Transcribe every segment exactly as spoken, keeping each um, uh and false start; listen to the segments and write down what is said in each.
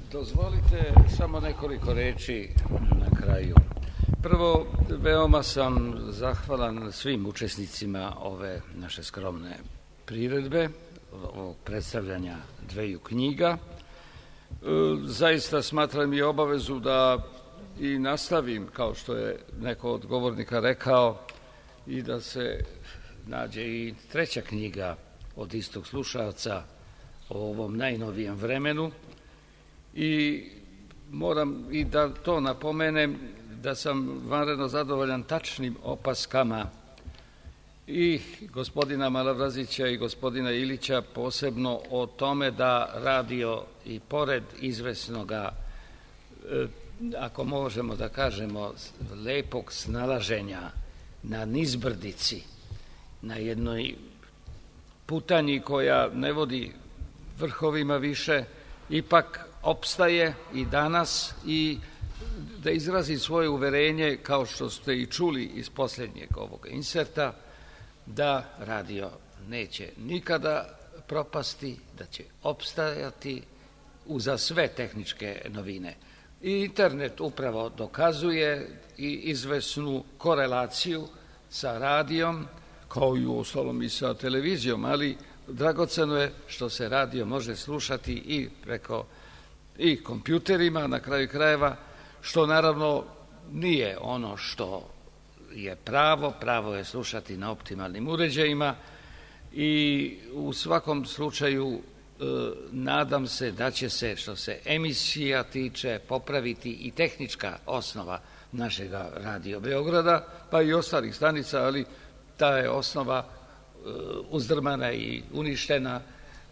Dozvolite samo nekoliko reči na kraju. Prvo, veoma sam zahvalan svim učesnicima ove naše skromne priredbe, ovog predstavljanja dveju knjiga. Zaista smatram i obavezu da i nastavim, kao što je neko od govornika rekao, i da se nađe i treća knjiga od istog slušalca o ovom najnovijem vremenu. I moram i da to napomenem da sam vanredno zadovoljan tačnim opaskama i gospodina Malavrazića i gospodina Ilića, posebno o tome da radio i pored izvesnoga, ako možemo da kažemo, lepog snalaženja na nizbrdici, na jednoj putanji koja ne vodi vrhovima više, ipak opstaje i danas i da izrazi svoje uverenje, kao što ste i čuli iz posljednjeg ovog inserta, da radio neće nikada propasti, da će opstajati uza sve tehničke novine. I internet upravo dokazuje i izvesnu korelaciju sa radijom, kao i uostalom i sa televizijom, ali dragoceno je što se radio može slušati i preko i kompjuterima, na kraju krajeva, što naravno nije ono što je pravo, pravo je slušati na optimalnim uređajima i u svakom slučaju e, nadam se da će se, što se emisija tiče, popraviti i tehnička osnova našeg Radio Beograda, pa i ostalih stanica, ali ta je osnova e, uzdrmana i uništena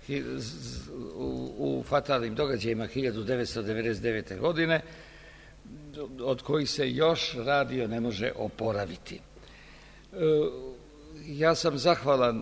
u, u fatalnim događajima hiljadu devetsto devedeset devete. godine, od kojih se još radio ne može oporaviti. Ja sam zahvalan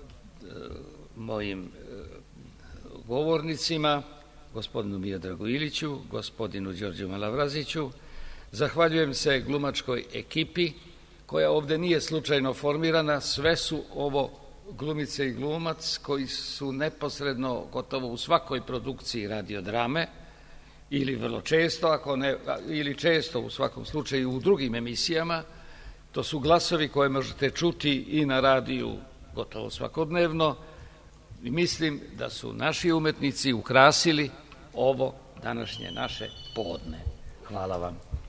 mojim govornicima, gospodinu Miodragu Iliću, gospodinu Đorđu Malavraziću. Zahvaljujem se glumačkoj ekipi koja ovde nije slučajno formirana. Sve su ovo glumice i glumac koji su neposredno gotovo u svakoj produkciji radiodrame ili vrlo često, ako ne, ili često u svakom slučaju u drugim emisijama. To su glasovi koje možete čuti i na radiju gotovo svakodnevno i mislim da su naši umetnici ukrasili ovo današnje naše podne. Hvala vam.